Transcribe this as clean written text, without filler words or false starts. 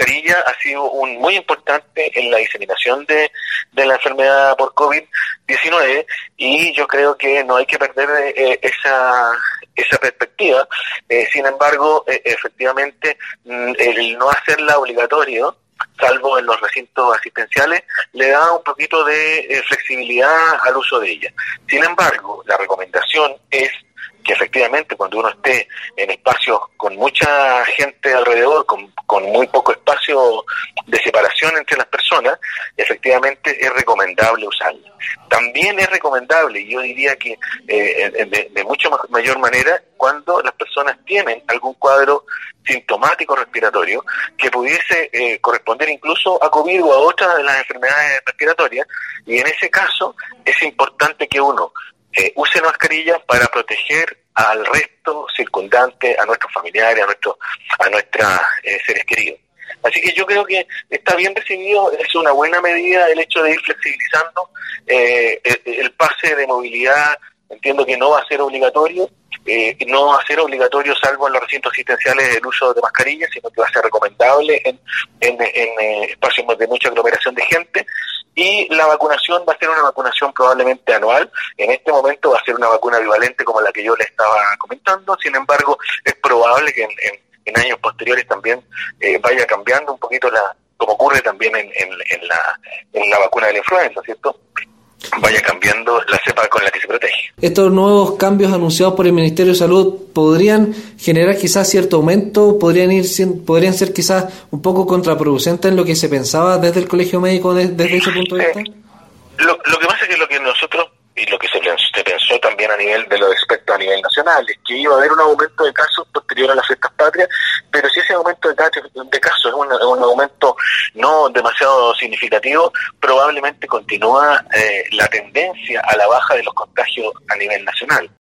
mascarilla ha sido muy importante en la diseminación de la enfermedad por COVID-19, y yo creo que no hay que perder esa perspectiva. Sin embargo, efectivamente, el no hacerla obligatorio, salvo en los recintos asistenciales, le da un poquito de flexibilidad al uso de ella. Sin embargo, la recomendación es que efectivamente cuando uno esté en espacios con mucha gente alrededor, con muy poco espacio de separación entre las personas, efectivamente es recomendable usarla. También es recomendable, y yo diría que de mucho mayor manera, cuando las personas tienen algún cuadro sintomático respiratorio que pudiese corresponder incluso a COVID o a otras de las enfermedades respiratorias, y en ese caso es importante que uno use la mascarilla para proteger al resto circundante, a nuestros familiares, a nuestros seres queridos. Así que yo creo que está bien recibido, es una buena medida el hecho de ir flexibilizando el pase de movilidad. Entiendo que no va a ser obligatorio, no va a ser obligatorio salvo en los recintos asistenciales el uso de mascarillas, sino que va a ser recomendable en espacios de mucha aglomeración de gente. Y la vacunación va a ser una vacunación probablemente anual. En este momento va a ser una vacuna bivalente como la que yo le estaba comentando. Sin embargo, es probable que en años posteriores también vaya cambiando un poquito como ocurre también en la vacuna de la influenza, ¿cierto? Vaya cambiando la cepa con la que se protege. ¿Estos nuevos cambios anunciados por el Ministerio de Salud podrían generar quizás cierto aumento? ¿Podrían ser quizás un poco contraproducentes en lo que se pensaba desde el Colegio Médico desde ese punto de vista? Lo que pasa es que lo que nosotros, y lo que se pensó también a nivel de los expertos a nivel nacional, es que iba a haber un aumento de casos posterior a las fiestas patrias, pero si ese aumento de casos es un aumento no demasiado significativo, probablemente continúa la tendencia a la baja de los contagios a nivel nacional.